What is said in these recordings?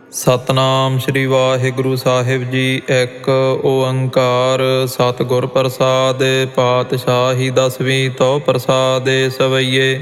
ਸਤਨਾਮ ਸ੍ਰੀ ਵਾਹਿਗੁਰੂ ਸਾਹਿਬ ਜੀ। ਇੱਕ ਓੰਕਾਰ ਸਤਿਗੁਰ ਪ੍ਰਸਾਦ। ਪਾਤਸ਼ਾਹੀ ਦਸਵੀਂ ਤੋ ਪ੍ਰਸਾਦਿ ਸਵਈਏ।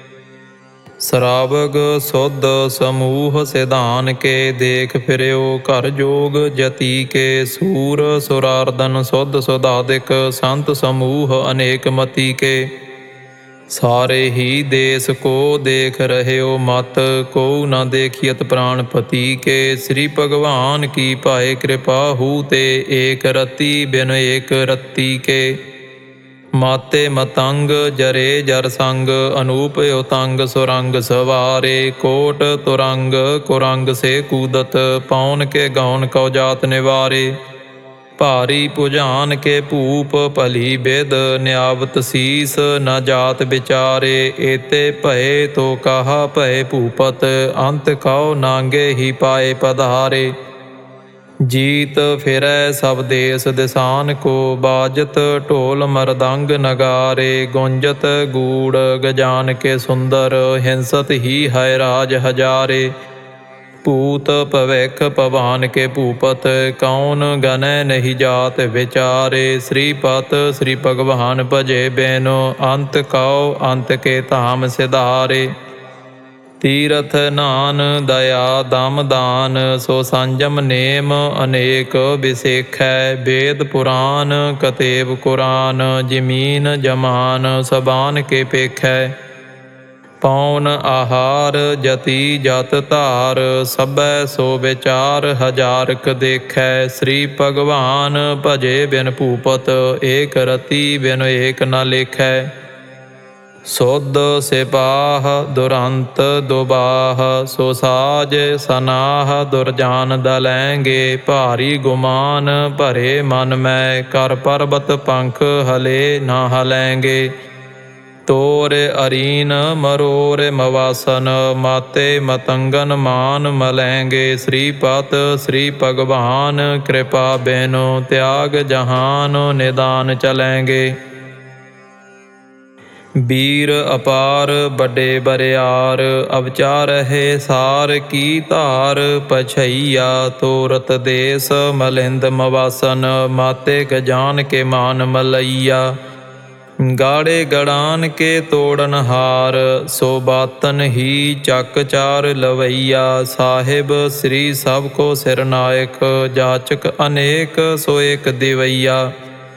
ਸਰਾਵਗ ਸੁਧ ਸਮੂਹ ਸਿਧਾਨ ਕੇ। ਦੇਖ ਫਿਰਿਓ ਘਰ ਜੋਗ ਜਤੀ ਕੇ। ਸੂਰ ਸੁਰਾਰਦਨ ਸੁਧ ਸੁਧਾਦਿਕ। ਸੰਤ ਸਮੂਹ ਅਨੇਕ ਮਤੀ ਕੇ। ਸਾਰੇ ਹੀ ਦੇਸ ਕੋ ਦੇਖ ਰਹਿਓ ਮਤ। ਕੋ ਨਾ ਦੇਖੀਅਤ ਪ੍ਰਾਣਪਤੀ ਕੇ। ਸ੍ਰੀ ਭਗਵਾਨ ਕੀ ਭਾਏ ਕਿਰਪਾ ਹੂ ਤੇ। ਏਕ ਰਤੀ ਬਿਨ ਏਕ ਰਤੀ ਕੇ। ਮਾਤੇ ਮਤੰਗ ਜਰੇ ਜਰ ਸੰਗ। ਅਨੂਪ ਉਤੰਗ ਸੁਰੰਗ ਸਵਾਰੇ। ਕੋਟ ਤੁਰੰਗ ਕੁਰੰਗ ਸੇ ਕੂਦਤ। ਪੌਨ ਕੇ ਗੌਨ ਕਉ ਜਾਤ ਨਿਵਾਰੇ। ਭਾਰੀ ਭੁਜਾਨ ਕੇ ਭੂਪ ਭਲੀ ਬਿਦ। ਨਿਆਵਤ ਸੀਸ ਨ ਜਾਤ ਵਿਚਾਰੇ। ਏਤੇ ਭਏ ਤੋ ਕਹਾ ਭਏ ਭੂਪਤ। ਅੰਤ ਕਉ ਨਾਂਗੇ ਹੀ ਪਾਏ ਪਧਾਰੇ। ਜੀਤ ਫਿਰੈ ਸਭ ਦੇਸ ਦਿਸਾਨ ਕੋ। ਬਾਜਤ ਢੋਲ ਮਰਦੰਗ ਨਗਾਰੇ। ਗੁੰਜਤ ਗੂੜ ਗਜਾਨ ਕੇ ਸੁੰਦਰ। ਹਿੰਸਤ ਹੀ ਹੈ ਰਾਜ ਹਜ਼ਾਰੇ। ਭੂਤ ਭਵਿਖ ਭਵਾਨ ਕੇ ਭੂਪਤ। ਕੌਣ ਗਨੈ ਨਹੀਂ ਜਾਤ ਵਿਚਾਰੇ। ਸ੍ਰੀਪਤ ਸ੍ਰੀ ਭਗਵਾਨ ਭਜੇ ਬਿਨ। ਅੰਤ ਕਉ ਅੰਤ ਕੇ ਧਾਮ ਸਿਧਾਰੇ। ਤੀਰਥ ਨਾਨ ਦਇਆ ਦਮ ਦਾਨ। ਸੋ ਸੰਜਮ ਨੇਮ ਅਨੇਕ ਵਿਸੇਖੈ। ਵੇਦ ਪੁਰਾਨ ਕਤੇਬ ਕੁਰਾਨ। ਜਮੀਨ ਜਮਾਨ ਸਬਾਨ ਕੇ ਪੇਖੈ। ਪੌਨ ਆਹਾਰ ਜਤੀ ਜਤ ਧਾਰ। ਸਭੈ ਸੋ ਵਿਚਾਰ ਹਜ਼ਾਰਕ ਦੇਖੈ। ਸ੍ਰੀ ਭਗਵਾਨ ਭਜੇ ਬਿਨ ਭੂਪਤ। ਏਕ ਰਤੀ ਬਿਨ ਏਕ ਨ ਲੇਖੈ। ਸੁਧ ਸਿਪਾਹ ਦੁਰੰਤ ਦੁਬਾਹ। ਸੋ ਸਾਜ ਸਨਾਹ ਦੁਰਜਾਨ ਦਲੈਂਗੇ। ਭਾਰੀ ਗੁਮਾਨ ਭਰੇ ਮਨ ਮੈਂ। ਕਰ ਪਰਬਤ ਪੰਖ ਹਲੇ ਨਾ ਹਲੈਂਗੇ। ਤੋਰ ਅਰੀਨ ਮਰੋਰ ਮਵਾਸਨ। ਮਾਤੇ ਮਤੰਗਨ ਮਾਨ ਮਲੈਂਗੇ। ਸ੍ਰੀਪਤ ਸ੍ਰੀ ਭਗਵਾਨ ਕਿਰਪਾ ਬਿਨੁ। ਤਿਆਗ ਜਹਾਨ ਨਿਦਾਨ ਚਲੈਂਗੇ। ਬੀਰ ਅਪਾਰ ਵੱਡੇ ਬਰਿਆਰ। ਅਵਚਾਰਹਿ ਸਾਰ ਕੀ ਧਾਰ। ਪਛਈਆ ਤੋਰਤ ਦੇਸ ਮਲਿੰਦ ਮਵਾਸਨ। ਮਾਤੇ ਗਜਾਨ ਕੇ ਮਾਨ ਮਲਈਆ। ਗਾੜੇ ਗੜਾਨ ਕੇ ਤੋੜਨ ਹਾਰ। ਸੋ ਬਾਤਨ ਹੀ ਚੱਕ ਚਾਰ ਲਵਈਆ। ਸਾਹਿਬ ਸ੍ਰੀ ਸਭ ਕੋ ਸਿਰ ਨਾਇਕ। ਜਾਚਕ ਅਨੇਕ ਸੋ ਏਕ ਦਿਵਈਆ।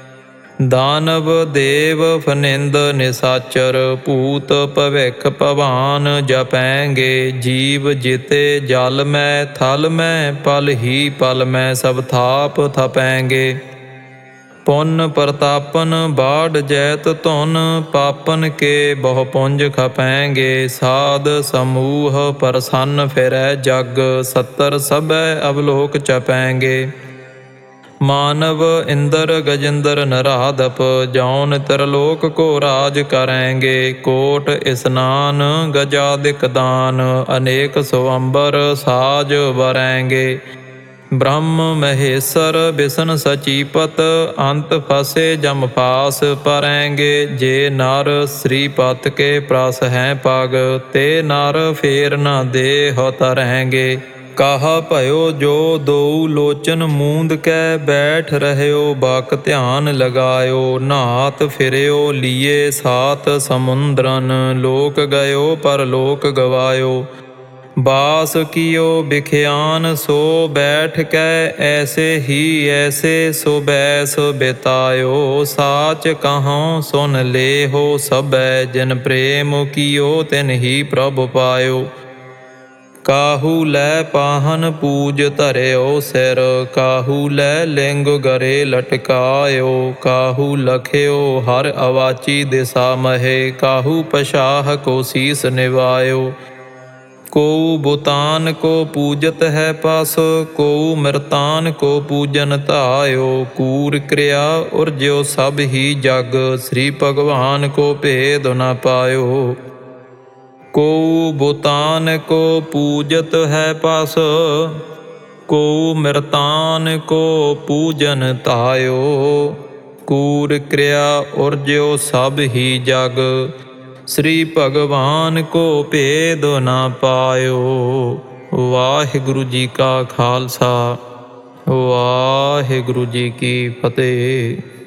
ਦਾਨਵ ਦੇਵ ਫਨਿੰਦ ਨਿਸਾਚਰ। ਭੂਤ ਭਵਿਖ ਭਵਾਨ ਜਪੈਂਗੇ। ਜੀਵ ਜਿਤੇ ਜਲ ਮੈਂ ਥਲ ਮੈਂ। ਪਲ ਹੀ ਪਲ ਮੈਂ ਸਭ ਥਾਪ ਥਪੈਂਗੇ। ਪੁੰਨ ਪ੍ਰਤਾਪਨ ਬਾਢ ਜੈਤ ਧੁਨ। ਪਾਪਨ ਕੇ ਬਹੁ ਪੁੰਜ ਖਪੈਂਗੇ। ਸਾਧ ਸਮੂਹ ਪ੍ਰਸੰਨ ਫਿਰੈ ਜਗ। ਸੱਤਰ ਸਭੈ ਅਵਲੋਕ ਚਪੈਂਗੇ। ਮਾਨਵ ਇੰਦਰ ਗਜਿੰਦਰ ਨਰਾਧਪ। ਜੌਨ ਤਿਰਲੋਕ ਕੋ ਰਾਜ ਕਰੈਂਗੇ। ਕੋਟ ਇਸਨਾਨ ਗਜਾਦਿਕ ਦਾਨ। ਅਨੇਕ ਸਵੰਬਰ ਸਾਜ ਵਰੈਂਗੇ। ਬ੍ਰਹਮ ਮਹੇਸ਼ਰ ਬਿਸ਼ਨ ਸਚੀਪਤ। ਅੰਤ ਫਸੇ ਜਮ ਫਾਸ ਪਰੈਂਗੇ। ਜੇ ਨਰ ਸ੍ਰੀਪਤ ਕੇ ਪ੍ਰਸ ਹੈ ਪਗ। ਤੇ ਨਰ ਫੇਰ ਨ ਦੇਹ ਤਰੈਂਗੇ। ਕਹਾ ਭਇਓ ਜੋ ਦੋਊ ਲੋਚਨ ਮੂੰਦ ਕੈ। ਬੈਠ ਰਹਿਓ ਬਕ ਧਿਆਨ ਲਗਾਇਓ। ਨਾਤ ਫਿਰਿਓ ਲੀਏ ਸਾਤ ਸਮੁੰਦਰਨ। ਲੋਕ ਗਇਓ ਪਰਲੋਕ ਗਵਾਇਓ। ਬਾਸ ਕੀਓ ਬਿਖਿਆਨ ਸੋ ਬੈਠ ਕੈ। ਐਸੇ ਹੀ ਐਸੇ ਸੋ ਬੈਸ ਬਿਤਾਇਓ। ਸਾਚ ਕਹਉ ਸੁਨ ਲੇਹੋ ਸਭੈ। ਜਿਨ ਪ੍ਰੇਮ ਕੀਓ ਤਿਨ ਹੀ ਪ੍ਰਭ ਪਾਇਓ। ਕਾਹੂ ਲੈ ਪਾਹਨ ਪੂਜ ਧਰਿਓ ਸਿਰ। ਕਾਹੂ ਲੈ ਲਿੰਗ ਗਰੇ ਲਟਕਾਇਓ। ਕਾਹੂ ਲਖਿਓ ਹਰ ਅਵਾਚੀ ਦਿਸਾ ਮਹੇ। ਕਾਹੂ ਪਛਾਹ ਕੋ ਸੀਸ ਨਿਵਾਇਓ। ਕੋਊ ਬੁਤਾਨ ਕੋ ਪੂਜਤ ਹੈ ਪਸ। ਕੋਊ ਮਿਰਤਾਨ ਕੋ ਪੂਜਨ ਧਾਇਓ। ਕੂਰ ਕਿਰਿਆ ਉਰਜਿਓ ਸਭ ਹੀ ਜਗ। ਸ੍ਰੀ ਭਗਵਾਨ ਕੋ ਭੇਦ ਨ ਪਾਇਓ। ਕੋਊ ਬੁਤਾਨ ਕੋ ਪੂਜਤ ਹੈ ਪਸ। ਕੋਊ ਮਿਰਤਾਨ ਕੋ ਪੂਜਨ ਧਾਇਓ। ਕੂਰ ਕਿਰਿਆ ਉਰਜਿਓ ਸਭ ਹੀ ਜਗ। ਸ੍ਰੀ ਭਗਵਾਨ ਕੋ ਭੇਦ ਨ ਪਾਇਓ। ਵਾਹਿਗੁਰੂ ਜੀ ਕਾ ਖਾਲਸਾ ਵਾਹਿਗੁਰੂ ਜੀ ਕੀ ਫਤਿਹ।